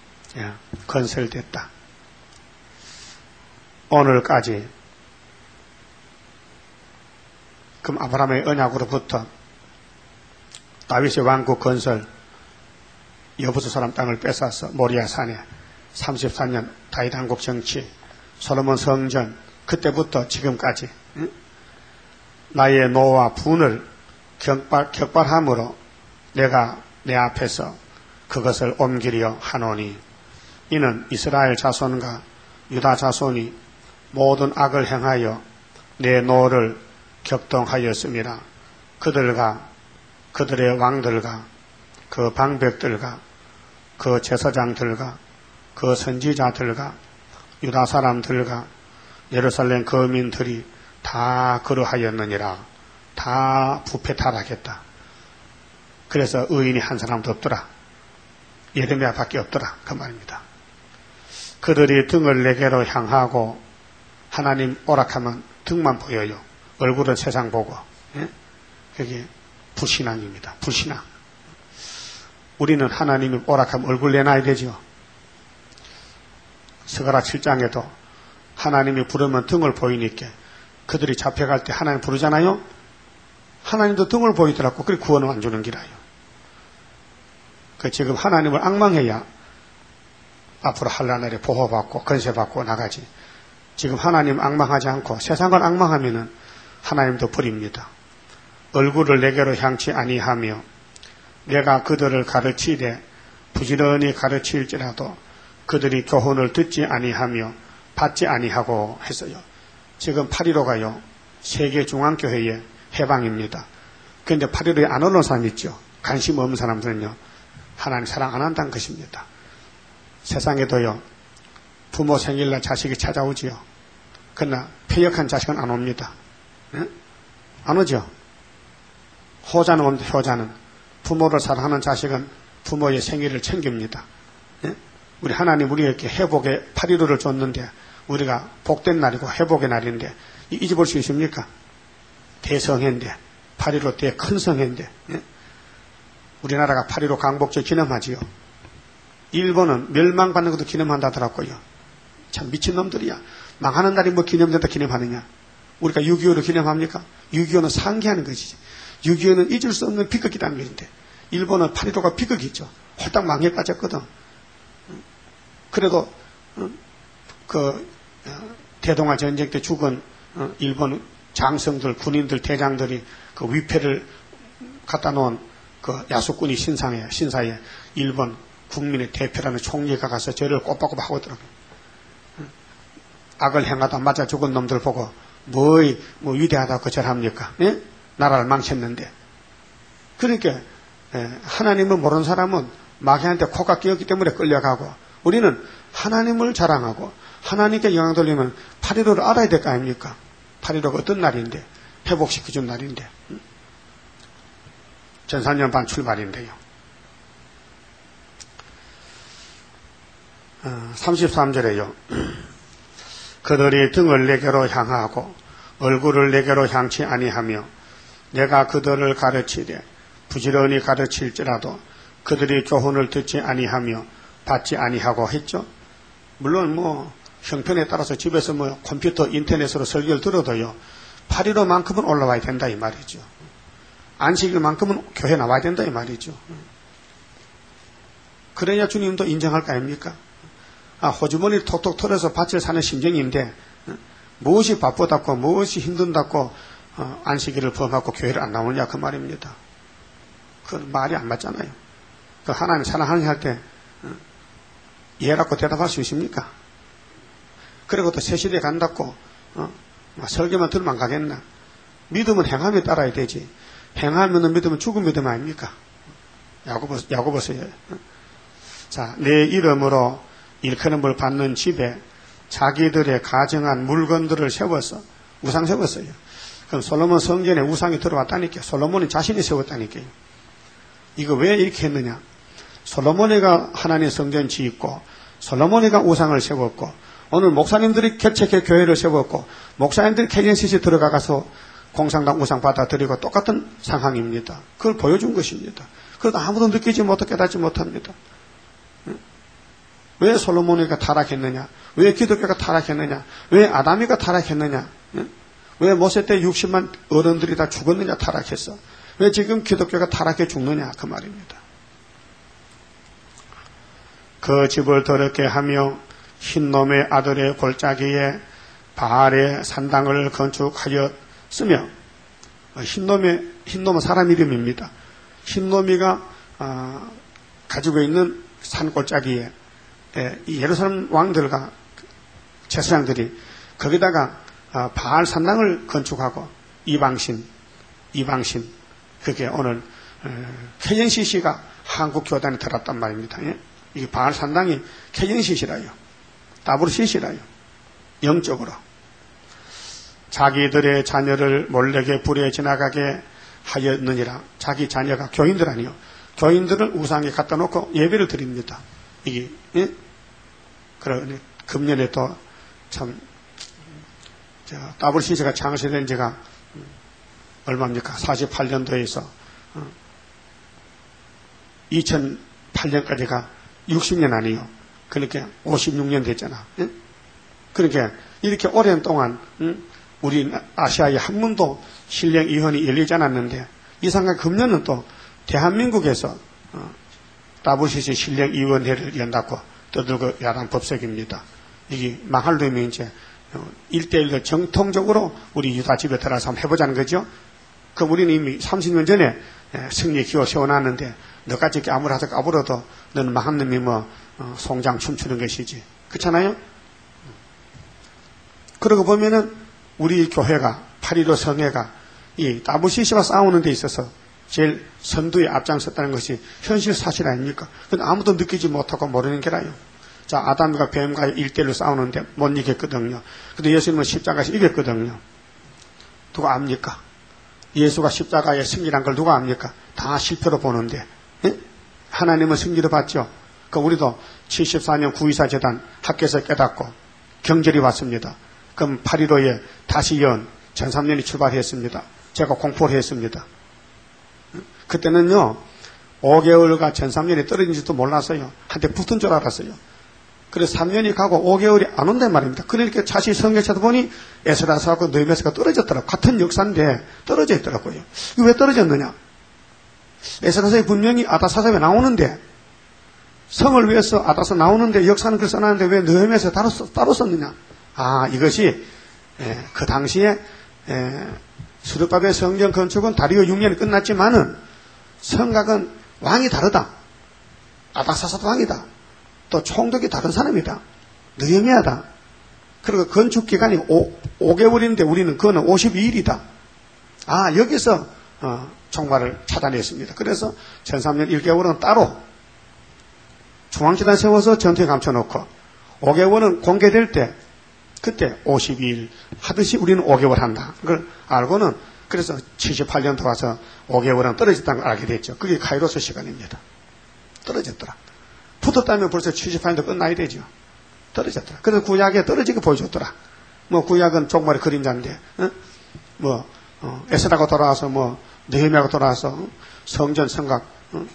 건설됐다. 오늘까지 그럼 아브라함의 언약으로부터 다윗의 왕국 건설, 여부수 사람 땅을 뺏어서 모리아 산에 34년 다윗 왕국 정치, 솔로몬 성전, 그때부터 지금까지 나의 노와 분을 격발함으로 내가 내 앞에서 그것을 옮기려 하노니, 이는 이스라엘 자손과 유다 자손이 모든 악을 행하여 내 노를 격동하였음이라. 그들과 그들의 왕들과 그 방백들과 그 제사장들과 그 선지자들과 유다 사람들과 예루살렘 거민들이 다 그러하였느니라. 다 부패 타락했다. 그래서 의인이 한 사람도 없더라. 예레미야밖에 없더라. 그 말입니다. 그들이 등을 내게로 향하고, 하나님 오락하면 등만 보여요. 얼굴은 세상 보고. 예? 그게 불신앙입니다. 불신앙. 우리는 하나님이 오락하면 얼굴 내놔야 되죠. 스가랴 7장에도 하나님이 부르면 등을 보이니까 그들이 잡혀갈 때 하나님 부르잖아요. 하나님도 등을 보이더라고. 그래 구원을 안 주는 기라요. 지금 하나님을 앙망해야 앞으로 한나날에 보호받고 건세받고 나가지. 지금 하나님 앙망하지 않고 세상을 앙망하면은 하나님도 버립니다. 얼굴을 내게로 향치 아니하며 내가 그들을 가르치되 부지런히 가르칠지라도 그들이 교훈을 듣지 아니하며 받지 아니하고 했어요. 지금 8.15가요. 세계중앙교회의 해방입니다. 그런데 8.15에 안 오는 사람 있죠. 관심 없는 사람들은요. 하나님 사랑 안 한다는 것입니다. 세상에도요. 부모 생일날 자식이 찾아오지요. 그러나 폐역한 자식은 안 옵니다. 네? 안 오죠. 효자는 옵니다. 효자는. 부모를 사랑하는 자식은 부모의 생일을 챙깁니다. 네? 우리 하나님 우리에게 회복의 8.15를 줬는데 우리가 복된 날이고 회복의 날인데 잊어볼 수 있습니까? 대성회인데 8.15 때 큰 성회인데 네? 우리나라가 8.15 강복절 기념하지요. 일본은 멸망받는 것도 기념한다더라고요. 참 미친놈들이야. 망하는 날이 뭐 기념된다 기념하느냐. 우리가 6.25를 기념합니까? 6.25는 상기하는 것이지. 6.25는 잊을 수 없는 비극이라는 것인데 일본은 8.15가 비극이죠. 홀딱 망에 빠졌거든. 그래도 대동아 전쟁 때 죽은 일본 장성들, 군인들, 대장들이 그 위패를 갖다 놓은 그 야수꾼이 신사에 일본 국민의 대표라는 총리가 가서 저를 꽃받고 하고 있더라고요. 악을 행하다 맞아 죽은 놈들 보고 뭐 위대하다고 절합니까? 예? 나라를 망쳤는데. 그러니까 하나님을 모르는 사람은 마귀한테 코가 끼었기 때문에 끌려가고, 우리는 하나님을 자랑하고 하나님께 영광 돌리면 8.15를 알아야 될 거 아닙니까? 8.15가 어떤 날인데, 회복시켜준 날인데, 전산년반 출발인데요. 33절에요. 그들이 등을 내게로 향하고 얼굴을 내게로 향치 아니하며 내가 그들을 가르치되 부지런히 가르칠지라도 그들이 교훈을 듣지 아니하며 받지 아니하고 했죠. 물론 형편에 따라서 집에서 컴퓨터 인터넷으로 설교를 들어도요. 8.15만큼은 올라와야 된다 이 말이죠. 안식일만큼은 교회 나와야 된다 이 말이죠. 그래야 주님도 인정할 거 아닙니까? 호주머니를 톡톡 털어서 밭을 사는 심정인데 무엇이 바쁘다고 무엇이 힘든다고 안식일을 범하고 교회를 안 나오느냐 그 말입니다. 그 말이 안 맞잖아요. 그 하나님 사랑하는 할 때 예라고 대답할 수 있습니까? 그리고 또 새 시대에 간다고 설교만 들으면 안 가겠나? 믿음은 행함에 따라야 되지. 행하면은 믿음은 죽은 믿음 아닙니까? 야고보서요. 자, 내 이름으로 일컬음을 받는 집에 자기들의 가정한 물건들을 세워서 우상 세웠어요. 그럼 솔로몬 성전에 우상이 들어왔다니까요. 솔로몬이 자신이 세웠다니까요. 이거 왜 이렇게 했느냐? 솔로몬이가 하나님 성전 짓고 솔로몬이가 우상을 세웠고 오늘 목사님들이 개척해 교회를 세웠고 목사님들이 KNCC 들어가서 공상당 우상 받아들이고 똑같은 상황입니다. 그걸 보여준 것입니다. 그래도 아무도 느끼지 못하고 깨닫지 못합니다. 왜 솔로몬이가 타락했느냐? 왜 기독교가 타락했느냐? 왜 아담이가 타락했느냐? 왜 모세 때 60만 어른들이 다 죽었느냐, 타락해서. 왜 지금 기독교가 타락해 죽느냐, 그 말입니다. 그 집을 더럽게 하며 흰놈의 아들의 골짜기에 바알의 산당을 건축하였으며, 흰놈은 사람 이름입니다. 흰놈이가 가지고 있는 산 골짜기에 예루살렘 왕들과 제사장들이 거기다가 바알 산당을 건축하고 이방신 그게 오늘 KNCC가 한국 교단에 들었단 말입니다. 이 바알 산당이 KNCC라요. WCC라요. 영적으로. 자기들의 자녀를 몰래게 불에 지나가게 하였느니라. 자기 자녀가 교인들 아니요. 교인들을 우상에 갖다 놓고 예배를 드립니다. 이게, 그러니 금년에 또 참, WCC가 창설된 지가 얼마입니까? 48년도에서 2008년까지가 60년 아니요. 그러니까 56년 됐잖아. 그러니까 이렇게 오랜 동안 우리 아시아에 한 번도 신령위원이 열리지 않았는데 이상하게 금년은 또 대한민국에서 WCC 신령위원회를 연다고 떠들고 야단 법석입니다. 이게 망할 놈이 이제 1대1로 정통적으로 우리 유다집에 들어가서 한번 해보자는 거죠. 그 우리는 이미 30년 전에 승리 기호 세워놨는데 너같이 이렇게 아무리 까불어도 너는 망한 놈이 송장 춤추는 것이지. 그렇잖아요? 그러고 보면은 우리 교회가 8.15 성회가 이 WCC와 싸우는 데 있어서 제일 선두에 앞장섰다는 것이 현실 사실 아닙니까? 근데 아무도 느끼지 못하고 모르는 게라요. 자, 아담과 뱀과의 1대1로 싸우는데 못 이겼거든요. 근데 예수님은 십자가에서 이겼거든요. 누가 압니까? 예수가 십자가에 승리한 걸 누가 압니까? 다 실패로 보는데 하나님은 승리를 봤죠. 우리도 74년 9.24 재단 학교에서 깨닫고 경절이 왔습니다. 그럼 8.15에 다시 연 전3년이 출발했습니다. 제가 공포를 했습니다. 그때는요 5개월과 전3년이 떨어진지도 몰랐어요. 한테 붙은 줄 알았어요. 그래서 3년이 가고 5개월이 안 온단 말입니다. 그러니까 다시 성경 찾아보니 에스라서하고 느헤미야서가 떨어졌더라고요. 같은 역사인데 떨어져 있더라고요. 이거 왜 떨어졌느냐? 에스라서에 분명히 아다사사에 나오는데 성을 위해서 아다사 나오는데 역사는 글 써놨는데 왜 느헤미야서 따로 썼느냐? 이것이 그 당시에 수르바벨 성전 건축은 다리오 6년이 끝났지만은 성곽은 왕이 다르다. 아닥사사도 왕이다. 또 총독이 다른 사람이다. 느헤미야다. 그리고 건축 기간이 5개월인데 우리는 그거는 52일이다. 여기서 총괄을 차단했습니다. 그래서 1003년 1개월은 따로 중앙재단 세워서 전투에 감춰놓고 5개월은 공개될 때 그때 52일 하듯이 우리는 5개월 한다. 그걸 알고는 그래서 78년 와서 5개월은 떨어졌다는 걸 알게 됐죠. 그게 카이로스 시간입니다. 떨어졌더라. 붙었다면 벌써 78년도 끝나야 되죠. 떨어졌더라. 그래서 구약에 떨어지게 보여줬더라. 구약은 종말의 그림자인데, 에스라가 돌아와서 느헤미야가 돌아와서 성전 성곽,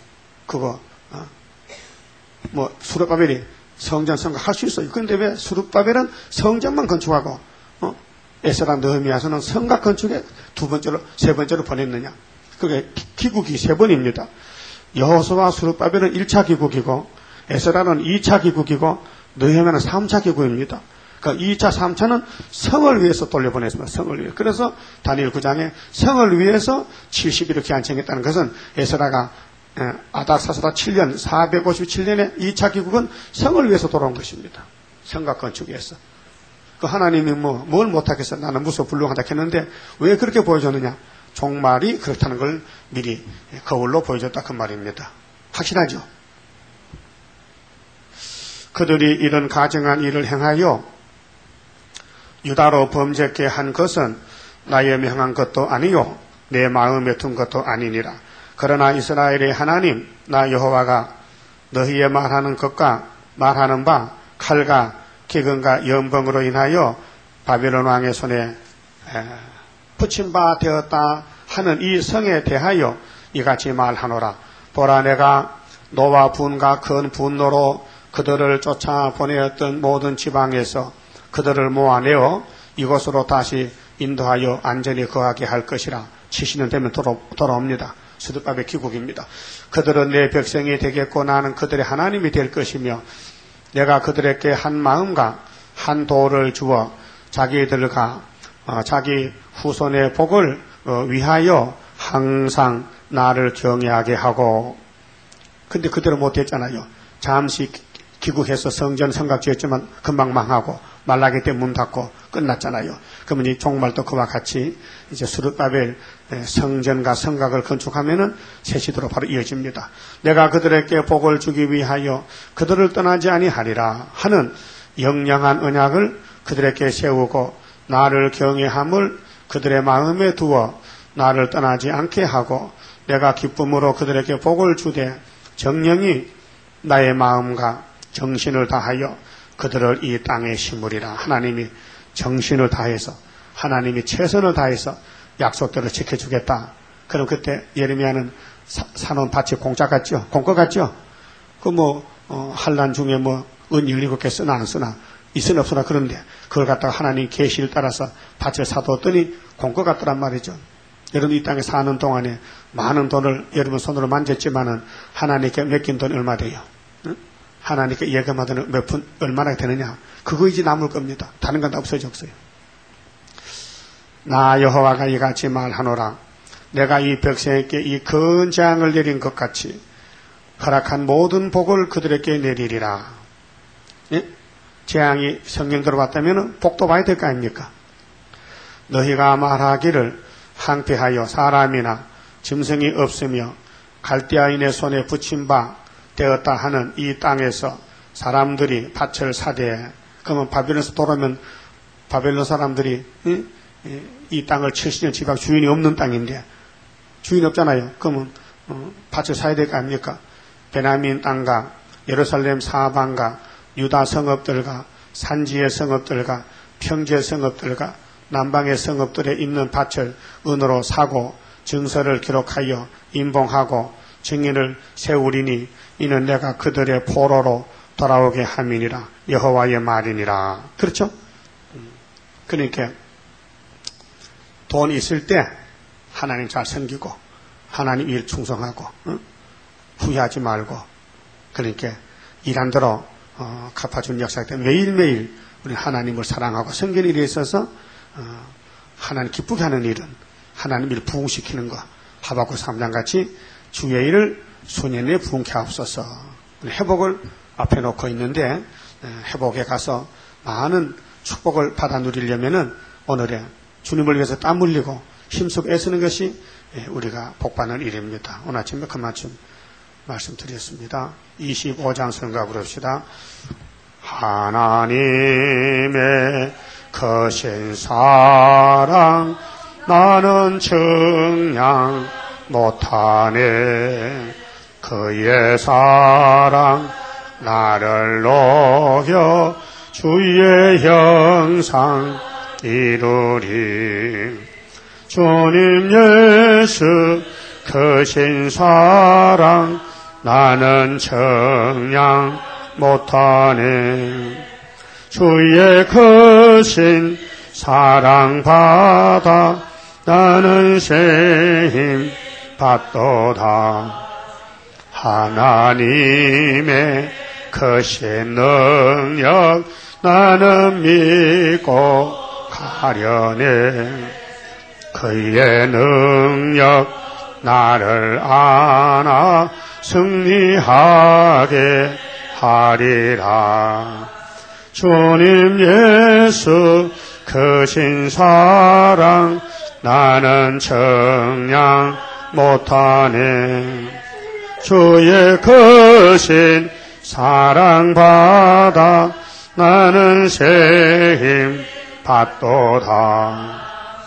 수르바벨이 성전 성곽 할 수 있어요. 그런데 왜 수르바벨은 성전만 건축하고, 에스라 느헤미야서는 성곽 건축에 세 번째로 보냈느냐. 그게 기국이 3번입니다. 여호수아와 수르바벨은 1차 기국이고, 에스라는 2차 기국이고, 느헤미야는 3차 기국입니다. 그러니까 2차, 3차는 성을 위해서 돌려보냈습니다. 성을 위해. 그래서 다니엘 9장에 성을 위해서 70일을 기한청했다는 것은 에스라가 아닥사스다 7년, 457년에 2차 기국은 성을 위해서 돌아온 것입니다. 성곽 건축에서. 하나님이 뭘 못하겠어. 나는 무서워 불능하다 했는데 왜 그렇게 보여줬느냐. 종말이 그렇다는 걸 미리 거울로 보여줬다 그 말입니다. 확실하죠? 그들이 이런 가증한 일을 행하여 유다로 범죄케 한 것은 나의 명한 것도 아니요 내 마음에 둔 것도 아니니라. 그러나 이스라엘의 하나님 나 여호와가 너희의 말하는 것과 말하는 바 칼과 기근과 연병으로 인하여 바벨론 왕의 손에 붙임 바 되었다 하는 이 성에 대하여 이같이 말하노라. 보라 내가 노와 분과 큰 분노로 그들을 쫓아 보내었던 모든 지방에서 그들을 모아내어 이곳으로 다시 인도하여 안전히 거하게 할 것이라. 70년 되면 돌아옵니다. 수두밥의 귀국입니다. 그들은 내 백성이 되겠고 나는 그들의 하나님이 될 것이며 내가 그들에게 한 마음과 한 도를 주어 자기들과 자기 후손의 복을 위하여 항상 나를 경외하게 하고. 근데 그대로 못했잖아요. 잠시 귀국해서 성전 성곽 지었지만 금방 망하고 말라기 때 문 닫고 끝났잖아요. 그러면 이 종말도 그와 같이 이제 스룹바벨 성전과 성곽을 건축하면은 새 시대로 바로 이어집니다. 내가 그들에게 복을 주기 위하여 그들을 떠나지 아니하리라 하는 영영한 언약을 그들에게 세우고 나를 경외함을 그들의 마음에 두어 나를 떠나지 않게 하고 내가 기쁨으로 그들에게 복을 주되 정령이 나의 마음과 정신을 다하여 그들을 이 땅에 심으리라. 하나님이 정신을 다해서 하나님이 최선을 다해서 약속대로 지켜주겠다. 그럼 그때 예레미야는 사놓은 밭이 공짜 같죠? 공과 같죠? 한란 중에 은 17개 쓰나 안 쓰나 있으나 없으나 그런데 그걸 갖다가 하나님 계시를 따라서 밭을 사두었더니 공과 같더란 말이죠. 여러분 이 땅에 사는 동안에 많은 돈을 여러분 손으로 만졌지만은 하나님께 맡긴 돈이 얼마 돼요? 응? 하나님께 예금하던 몇 푼 얼마나 되느냐? 그거 이제 남을 겁니다. 다른 건 다 없어졌어요. 나 여호와가 이같이 말하노라. 내가 이 백성에게 이 큰 재앙을 내린 것 같이 허락한 모든 복을 그들에게 내리리라. 예? 재앙이 성경대로 왔다면 복도 봐야 될 거 아닙니까? 너희가 말하기를 항폐하여 사람이나 짐승이 없으며 갈대아인의 손에 붙인 바 되었다 하는 이 땅에서 사람들이 밭을 사되. 그러면 바벨론에서 돌아오면 바벨론 사람들이 이 땅을 70년 지각 주인이 없는 땅인데 주인 없잖아요. 그러면 밭을 사야 될 거 아닙니까? 베냐민 땅과 예루살렘 사방과 유다 성읍들과 산지의 성읍들과 평지의 성읍들과 남방의 성읍들에 있는 밭을 은으로 사고 증서를 기록하여 인봉하고 증인을 세우리니 이는 내가 그들의 포로로 돌아오게 함이니라. 여호와의 말이니라. 그렇죠? 그러니까 돈 있을 때 하나님 잘 섬기고 하나님 일 충성하고 후회하지 말고 그러니까 일한 대로 갚아준 역사 때문에 매일매일 우리 하나님을 사랑하고 섬기는 일에 있어서 하나님 기쁘게 하는 일은 하나님 일 부흥시키는 거 하박국 3장같이 주의 일을 수년에 부흥케 하옵소서. 회복을 앞에 놓고 있는데 회복에 가서 많은 축복을 받아 누리려면은 오늘의 주님을 위해서 땀 흘리고 힘쓰고 애쓰는 것이 우리가 복받는 일입니다. 오늘 아침에 그만큼 말씀드렸습니다. 25장 성가 부릅시다. 하나님의 거신 사랑 나는 증량 못하네. 그의 사랑 나를 녹여 주의 형상 이루리. 주님 예수 크신 사랑 나는 청량 못하네. 주의 크신 사랑 받아 나는 새 힘 받도다. 하나님의 크신 능력 나는 믿고 가려네. 그의 능력 나를 안아 승리하게 하리라. 주님 예수 크신 사랑 나는 청량 못하네. 주의 크신 사랑 받아 나는 새 힘 받도다.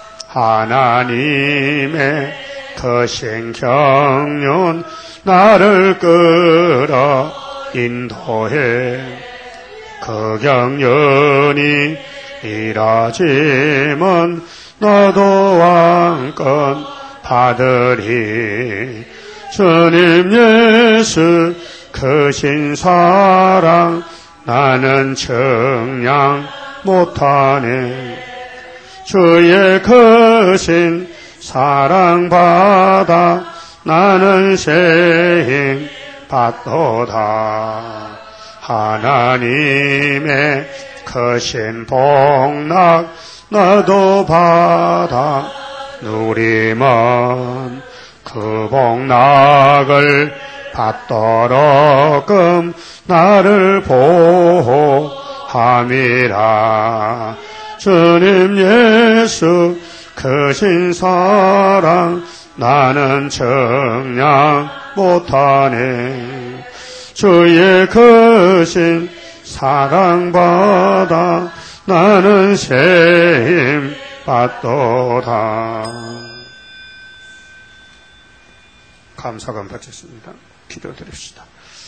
하나님의 거신 경륜 나를 끌어 인도해. 그 경륜이 일하지만 나도 왕권 받으리. 주님 예수 크신 사랑 나는 청량 못하네. 주의 크신 사랑받아 나는 새 힘 받도다. 하나님의 크신 복락 나도 받아 누리면 그 복락을 받도록끔 나를 보호함이라. 주님 예수 크신 사랑 나는 청량 못하네. 주의 크신 사랑받아 나는 새 힘 받도다. 감사감 바쳤습니다. 기도드립시다.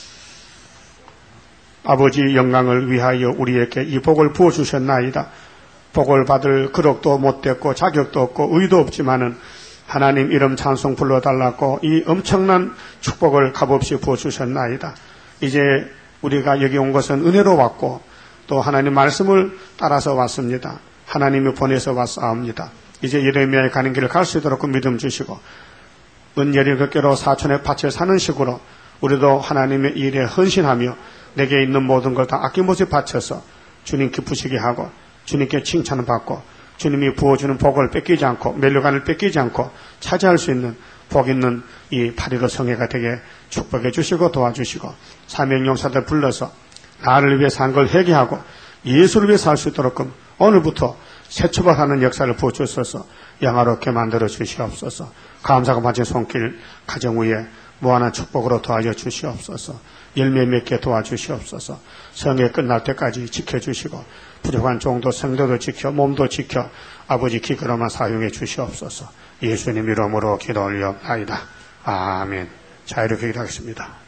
아버지 영광을 위하여 우리에게 이 복을 부어주셨나이다. 복을 받을 그릇도 못됐고 자격도 없고 의도 없지만은 하나님 이름 찬송 불러달라고 이 엄청난 축복을 값없이 부어주셨나이다. 이제 우리가 여기 온 것은 은혜로 왔고 또 하나님 말씀을 따라서 왔습니다. 하나님이 보내서 왔사옵니다. 이제 예레미야에 가는 길을 갈 수 있도록 믿음 주시고 은열이 걷게로 사촌의 밭을 사는 식으로 우리도 하나님의 일에 헌신하며 내게 있는 모든 걸 다 아낌없이 바쳐서 주님 기쁘시게 하고 주님께 칭찬을 받고 주님이 부어주는 복을 뺏기지 않고 멸류관을 뺏기지 않고 차지할 수 있는 복 있는 이 8.15 성회가 되게 축복해 주시고 도와주시고 사명용사들 불러서 나를 위해 산 걸 회개하고 예수를 위해 살 수 있도록 오늘부터 새 출발하는 역사를 부어주셔서 영화롭게 만들어 주시옵소서. 감사가 받은 손길 가정 위에 무한한 축복으로 도와줘 주시옵소서. 열매 맺게 도와주시옵소서. 성회 끝날 때까지 지켜주시고 부족한 종도 성도도 지켜 몸도 지켜 아버지 기꺼로만 사용해 주시옵소서. 예수님 이름으로 기도 올려나이다. 아멘. 자, 이렇게 기도하겠습니다.